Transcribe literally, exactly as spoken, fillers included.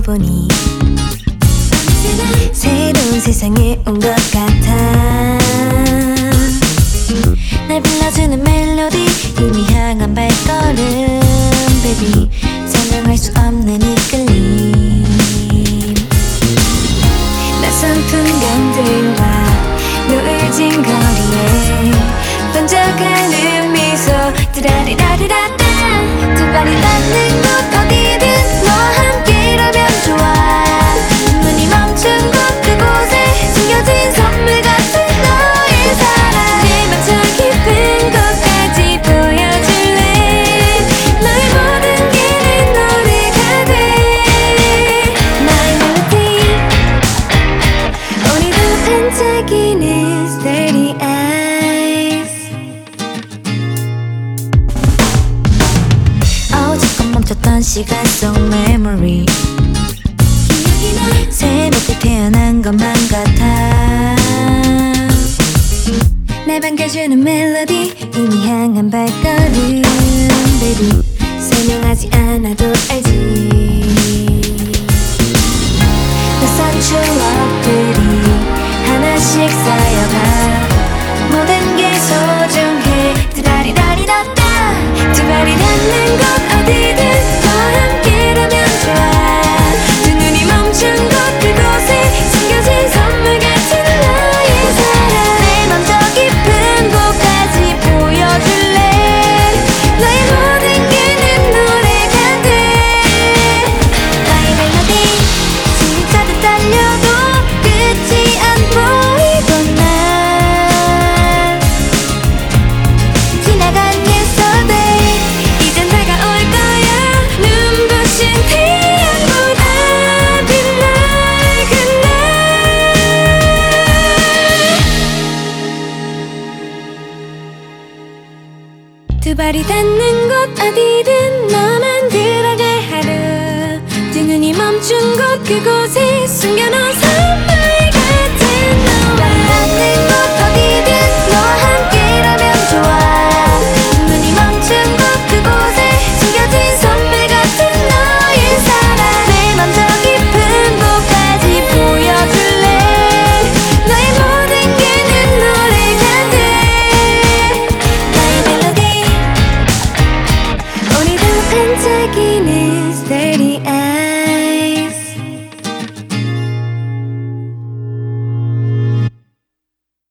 보니 새로운 세상에 온 것 같아. 날 불러주는 멜로디 이미 향한 발걸음 baby 설명할 수 없는 이끌림. 낯선 풍경들과 노을진 거리에 번져가는 미소 드라리라리라따 두 발이 닿는 곳 어디든 너와 함께라면 좋아. 눈이 멈춘 곳 그곳에 숨겨진 선물 같은 너의 사랑 내 맘 저 깊은 곳까지 보여줄래. 너의 모든 게 내 노래가 돼. My melody 오늘도 반짝이는 steady eyes. 어 잠깐 멈췄던 시간 속 memory 새롭게 태어난 것만 같아. 날 반겨주는 멜로디 이미 향한 발걸음 baby 설명하지 않아도 알지. 낯선 추억들이 하나씩 쌓여가 모든 게 소중해 드라리라리라따 두 발이 닿는 곳 어디든 너와 함께라면 좋아. 두 눈이 멈춘 곳 그곳에 숨겨진 선물 같은 너의 사랑 내 맘 저 깊은 곳까지 보여줄래. 너의 모든 게 내 노래가 돼. 나의 멜로디 숨이 차듯 달려도 끝이 안 보이던 날 지나간 yesterday 이젠 다가올 거야. 눈부신 태양보다 빛날 그날. 두 발이 닿는 곳 어디든 너만 들어갈 하루 두 눈이 멈춘 곳 그곳에 숨겨놓은